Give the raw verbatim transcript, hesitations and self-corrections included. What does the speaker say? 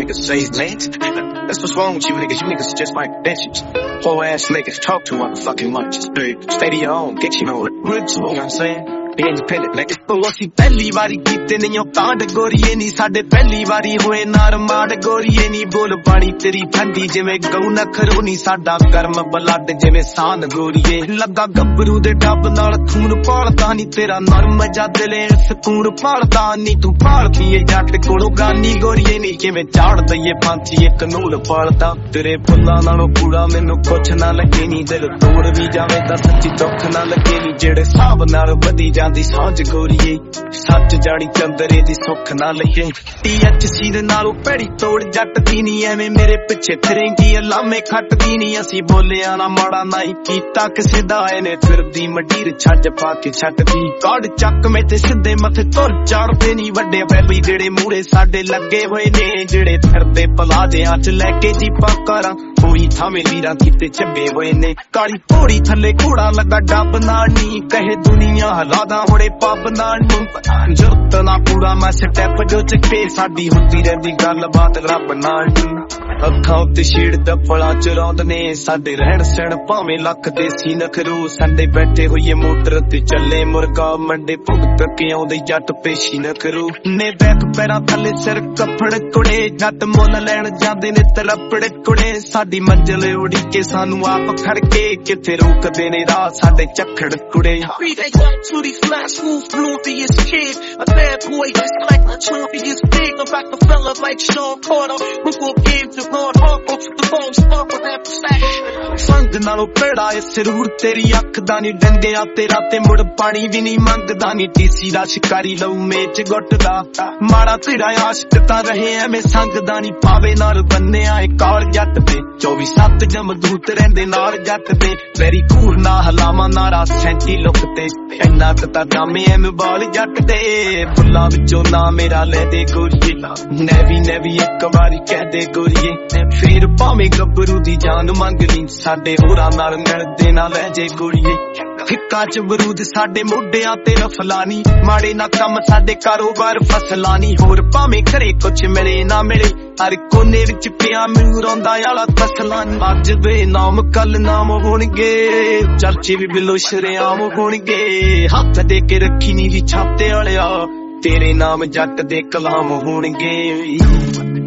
niggas say man. That's what's wrong with you niggas. You niggas just like bitches. Whole ass niggas talk too motherfucking much. Stay to your own, get your own roots, you know what I'm saying? Be independent, nigga. ਅਸੀਂ ਪਹਿਲੀ ਵਾਰੀ ਕੀਤੇ ਨਹੀਂ ਉਹ ਕਾਂਡ ਗੋਰੀਏ ਨੀ ਸਾਡੇ ਪਹਿਲੀ ਵਾਰੀ ਹੋਏ ਨਰਮਾੜ ਗੋਰੀਏ ਨੀ ਬੋਲ ਬਾਣੀ ਤੇਰੀ ਠੰਡੀ ਜਿਵੇਂ ਗਊ ਨਖਰੋ ਨੀ ਸਾਡਾ ਗਰਮ ਬਲੱਡ ਜਿਵੇਂ ਸਾਨ ਗੋਰੀਏ ਲੱਗਾ ਗੱਭਰੂ ਦੇ ਡੱਬ ਨਾਲ ਖੂਨ ਪਾਲਦਾ ਨੀ ਤੇਰਾ ਨਰਮ ਜਦ ਲੈ ਸਕੂਨ ਪਾਲਦਾ ਨੀ ਤੂੰ ਪਾਲਦੀ ਏ ਜੱਟ ਕੋਲੋਂ ਗਾਨੀ ਗੋਰੀਏ ਨੀ ਕਿਵੇਂ ਝਾੜ ਦਈਏ ਪਾਂਚੀ ਇੱਕ ਨੂਲ ਪਾਲਦਾ ਤੇਰੇ ਫੁੱਲਾਂ ਨਾਲੋਂ ਕੂੜਾ ਮੈਨੂੰ ਕੁਛ ਨਾ ਲੱਗੇ ਨੀ ਦਿਲ ਤੋੜ ਵੀ ਜਾਵੇ ਤਾਂ ਸੱਚੀ ਦੁੱਖ ਨਾ ਲੱਗੇ ਨੀ ਜਿਹੜੇ ਹਿਸਾਬ ਨਾਲ ਵਧੀ ਜਾਂਦੀ ਸਾਂਝ ਗੋਰੀਏ ਸੱਚ ਜਾਣੀ ਚੰਦਰੇ ਦੀ ਸੁੱਖ ਨਾ ਲਈਏ ਟੀ ਐਚ ਸੀ ਦੇ ਨਾਲੋਂ ਭੈੜੀ ਤੋੜ ਜੱਟ ਦੀ ਨੀ ਐਵੇਂ ਮੇਰੇ ਪਿੱਛੇ ਫਿਰੇਂਗੀ ਅਲਾਮੇ ਖੱਟਦੀ ਨੀ ਅਸੀਂ ਬੋਲਿਆ ਨਾ ਮਾੜਾ ਨਾ ਹੀ ਕੀਤਾ ਕਿਸੇ ਦਾ ਇਹਨੇ ਫਿਰਦੀ ਮੰਡੀਰ ਛੱਜ ਪਾ ਕੇ ਛੱਡਦੀ ਕਾੜ ਚੱਕ ਮੇ ਤੇ ਸਿੱਧੇ ਮੱਥੇ ਤੁਰ ਚੜਦੇ ਨੀ ਵੱਡੇ ਬੈਲੀ ਜਿਹੜੇ ਮੂਹਰੇ ਸਾਡੇ ਲੱਗੇ ਹੋਏ ਨੇ ਜਿਹੜੇ ਫਿਰਦੇ ਪਲਾਜਿਆਂ ਚ ਲੈ ਕੇ ਜੀਪਾਂ ਕਾਰਾਂ ਕੋਈ ਥਾਵੇਂ ਲੀਰਾਂ ਕਿਤੇ ਚੱਬੇ ਹੋਏ ਨੇ ਕਾਲੀ ਪੌੜੀ ਥੱਲੇ ਘੋੜਾ ਲੱਗਾ ਡੱਬ ਨਾਲ ਨੀ ਕਹੇ ਦੁਨੀਆ ਹਲਾਦਾ ਹੁਣੇ ਪੱਬ ਨਾਲ ਨੀ ਜੁਰਤ ਨਾ ਪੂਰਾ ਮੈਂ ਸਟੈਪ ਜੋ ਚੱਕੇ ਸਾਡੀ ਹੁੰਦੀ ਰਹਿੰਦੀ ਗੱਲਬਾਤ ਰੱਬ ਨਾਲ ਨੀ ਅੱਖਾਂ ਉੱਤੇ ਛੇੜ ਦਫਲਾਂ ਚਰਾਉਂਦੇ ਨੇ ਸਾਡੇ ਰਹਿਣ ਸਹਿਣ ਭਾਵੇਂ ਲੱਖ ਦੇਸੀ ਨਖਰੂ ਸੰਡੇ ਬੈਠੇ ਹੋਈਏ ਮੋਟਰ ਤੇ ਚੱਲੇ ਮੁਰਗਾ ਮੰਡੇ ਭੁਗਤ ਕੇ ਆਉਂਦੇ ਜੱਟ ਪੇਸ਼ੀ ਨਖਰੂ ਨੇ ਬੈਕ ਪੈਰਾਂ ਥੱਲੇ ਸਿਰ ਕੱਫੜ ਕੁੜੇ ਜੱਟ ਮੁੱਲ ਲੈਣ ਜਾਂਦੇ ਨੇ ਤਰਪੜ ਕੁੜੇ ਸਾਡੀ ਮੰਜ਼ਿਲ ਉਡੀ ਕੇ ਸਾਨੂੰ ਆਪ ਖੜ ਕੇ ਕਿੱਥੇ ਰੋਕਦੇ ਨੇ ਰਾਹ ਸਾਡੇ ਝੱਖੜ ਕੁੜੇ a bad boy just like my champion is big about the fella like Sean Carter who go game to Lord Harper the phone stop with that sack ਸੰਗ ਨਾਲੋਂ ਪੇੜਾ ਏ ਸਰੂਰ ਤੇਰੀ ਅੱਖ ਦਾ ਨੀ ਡੰਗਿਆ ਤੇਰਾ ਤੇ ਮੁੜ ਪਾਣੀ ਵੀ ਨਹੀਂ ਮੰਗਦਾ ਨੀ ਟੀਸੀ ਦਾ ਸ਼ਿਕਾਰੀ ਲਊ ਮੇਚ ਗੁੱਟਦਾ ਮਾੜਾ ਤੇਰਾ ਆਸ਼ਕ ਤਾਂ ਰਹੇ ਐਵੇਂ ਸੰਗ ਦਾ ਨੀ ਪਾਵੇ ਨਾਲ ਬੰਨਿਆ ਏ ਕਾਲ ਜੱਟ ਤੇ ਚੌਵੀ ਸੱਤ ਜਮਦੂਤ ਰਹਿੰਦੇ ਨਾਲ ਜੱਟ ਤੇ ਵੈਰੀ ਕੂਰ ਨਾ ਹਲਾਵਾਂ ਨਾਰਾ ਸੈਂਟੀ ਲੁੱਕ ਤੇ ਇੰਨਾ ਕੁ ਤਾਂ ਜਾਮੇ ਐ ਬਾਲ ਜੱਟ ਦੇ ਫੁੱਲਾਂ ਵਿੱਚੋਂ ਨਾ ਮੇਰਾ ਲੈ ਦੇ ਗੋਰੀਏ ਨੈਵੀ ਨੈਵੀ ਇੱਕ ਵਾਰੀ ਕਹਿ ਦੇ ਗੋਰੀਏ ਫੇਰ ਭਾਵੇਂ ਗੱਭਰੂ ਦੀ ਜਾਨ ਮੰਗ ਲਈ ਸਾਡੇ ਹੋਰਾਂ ਨਾਲ ਮਿਲਦੇ ਨਾ ਲੈ ਜੇ ਗੋਰੀਏ ਫਿੱਕਾ ਚ ਬਰੂਦ ਸਾਡੇ ਮੋਢਿਆਂ ਤੇ ਰਫਲਾਨੀ ਮਾੜੇ ਨਾ ਕੰਮ ਸਾਡੇ ਕਾਰੋਬਾਰ ਫਸਲਾਨੀ ਹੋਰ ਭਾਵੇਂ ਘਰੇ ਕੁਛ ਮਿਲੇ ਨਾ ਮਿਲੇ ਹਰ ਕੋਨੇ ਵਿੱਚ ਪਿਆ ਮੈਨੂੰ ਰੋਂਦਾ ਵਾਲਾ ਤਸਲਾਂ ਅੱਜ ਦੇ ਨਾਮ ਕੱਲ ਨਾਮ ਹੋਣਗੇ ਚਰਚੇ ਵੀ ਬਿਲੋ ਸ਼ਰੇਆਮ ਹੋਣਗੇ ਹੱਥ ਦੇ ਕੇ ਰੱਖੀ ਨੀ ਦੀ ਛਾਤੇ ਵਾਲਿਆ ਤੇਰੇ ਨਾਮ ਜੱਟ ਦੇ ਕਲਾਮ ਹੋਣਗੇ